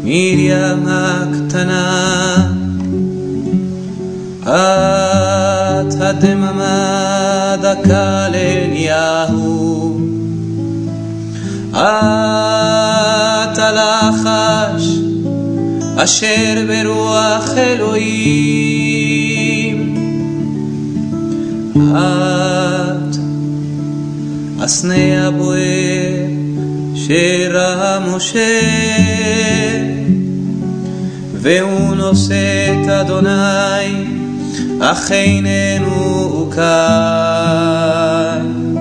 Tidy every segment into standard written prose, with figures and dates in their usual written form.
מרים הקטנה, את הדממה דקה לאליהו, את הלחש אשר ברוח אלוהים, את הסנה הבוער שראה משה, והוא נושא את אדוני אך איננו כאן.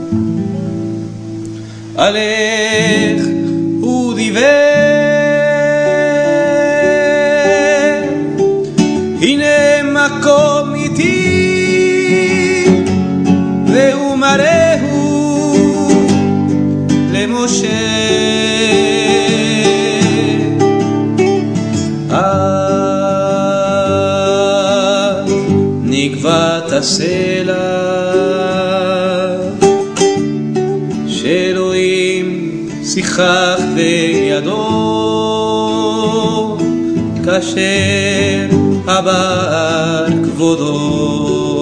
עליך הוא דיבר, הנה מקום איתי, והוא מראהו למשה. נקבת הסלע שאלוהים שיחק בידו, כאשר הבא כבודו.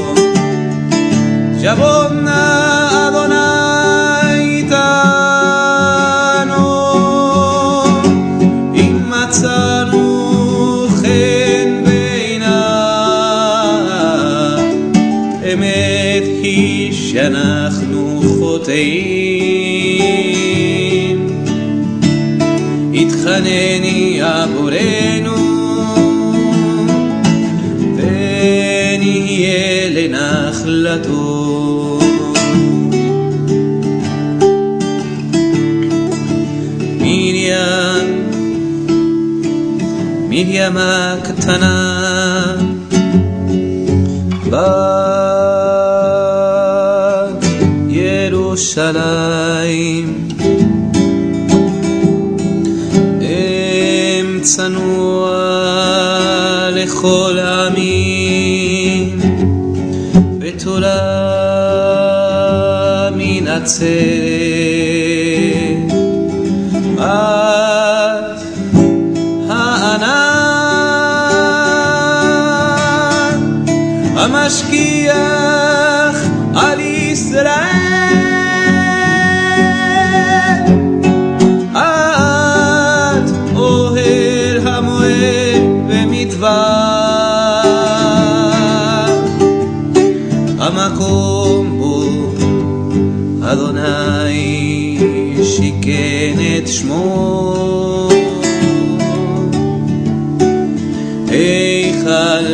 שבון נא אדוני איתנו, אם מצאנו חן בעיניו, אמת היא שאנחנו חוטאים. התחנני עבורנו ונהיה לנחלתו. מרים הקטנה, בת ירושלים, אם צנוע לכל העמים, בתורה מן הצדק. את הענן המשגיח על ישראל, את אוהל המועד במדבר, המקום בו אדוני שיקן את שמו, היכל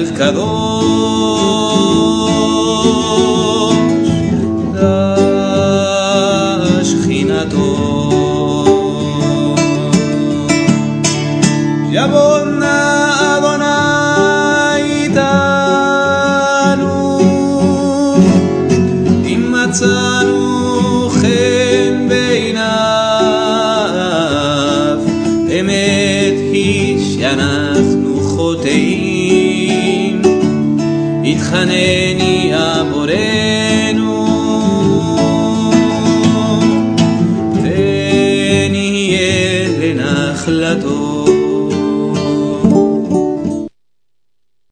קדוש לשכינתו. יבון נא אדוני איתנו, אם מצאנו חן בעיניו, אמת היא שאנחנו חוטאים. התחנני עבורנו ונהיה לנחלתו.